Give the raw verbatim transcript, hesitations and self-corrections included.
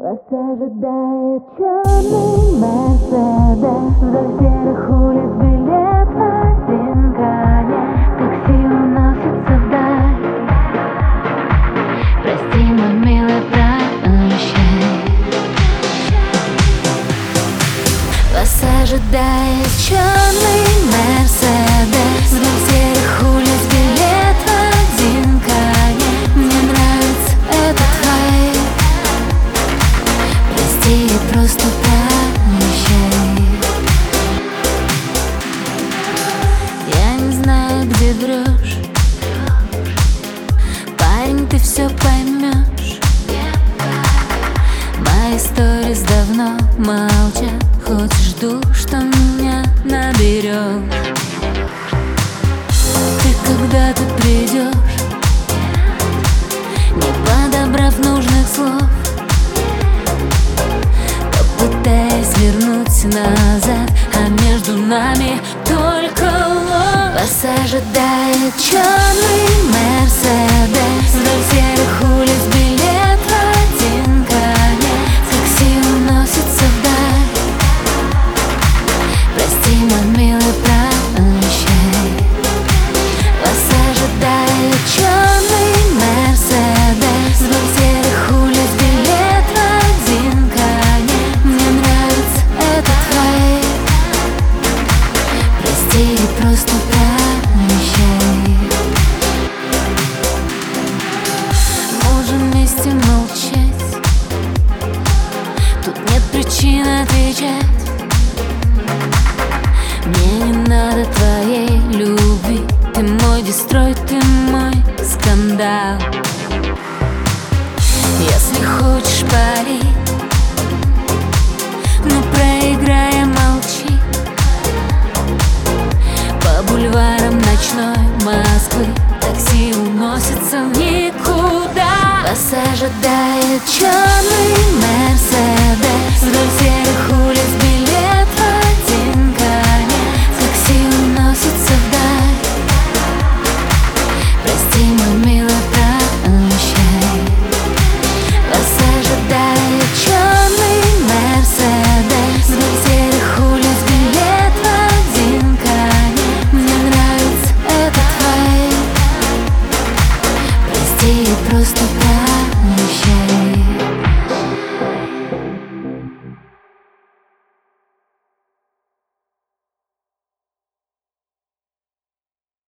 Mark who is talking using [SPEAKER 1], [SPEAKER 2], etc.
[SPEAKER 1] Вас ожидает черный Мерседес, вдоль серых улиц билет один конец. Такси уносится вдаль. Прости, мой милый, прощай. Вас ожидает черный Мерседес, вдоль серых улиц билет один конец. Мне нравится этот вайб. Прости, просто прощай. Я не знаю, где врешь, парень, ты все поймешь. Мои сторис давно молчат, хоть жду, что меня наберешь. Ты когда-то придешь, не подобрав нужных слов, попытаясь вернуть назад, а между нами только ложь. Вас ожидает черный Мерседес, вдоль серых улиц билет один конец. Такси уносится вдаль. Прости, мой милый, прощай. Вас ожидает черный Мерседес, вдоль серых улиц билет один конец. Мне нравится этот вайб. Прости, просто прощай. Можем вместе молчать, тут нет причин отвечать. Мне не надо твоей любви, ты мой дестрой, ты мой скандал. Если хочешь, пари, но проиграй, молчи. По бульварам ночной Москвы такси уносится в никуда. Вас ожидает черный Мерседес, вдоль серых улиц билет один конец. Такси уносится вдаль. Прости, мой милый, прощай. Вас ожидает черный Мерседес, вдоль серых улиц билет один конец. Мне нравится этот вайб. Прости, просто прощай.